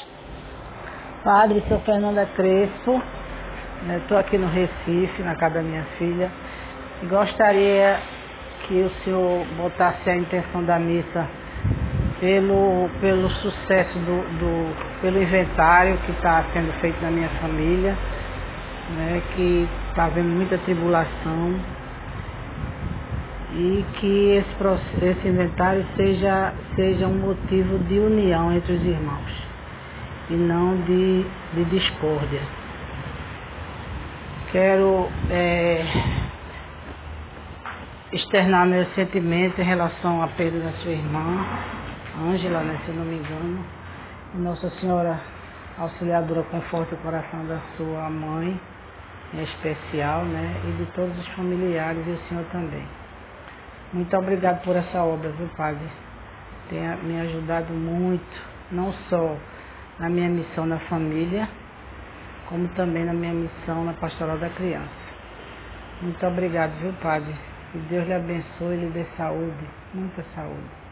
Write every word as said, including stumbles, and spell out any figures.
Padre, sou Fernanda Crespo, estou aqui no Recife, na casa da minha filha, e gostaria que o senhor botasse a intenção da missa pelo, pelo sucesso do, do pelo inventário que está sendo feito na minha família, né, que está havendo muita tribulação, e que esse, processo, esse inventário seja, seja um motivo de união entre os irmãos e não de, de discórdia. Quero é, externar meus sentimentos em relação à perda da sua irmã, Ângela, né, se eu não me engano. Nossa Senhora Auxiliadora, conforte o coração da sua mãe, em especial, né, e de todos os familiares e o Senhor também. Muito obrigado por essa obra, viu, Padre? Tem me ajudado muito, não só na minha missão na família, como também na minha missão na Pastoral da Criança. Muito obrigado, viu, Padre? Que Deus lhe abençoe e lhe dê saúde, muita saúde.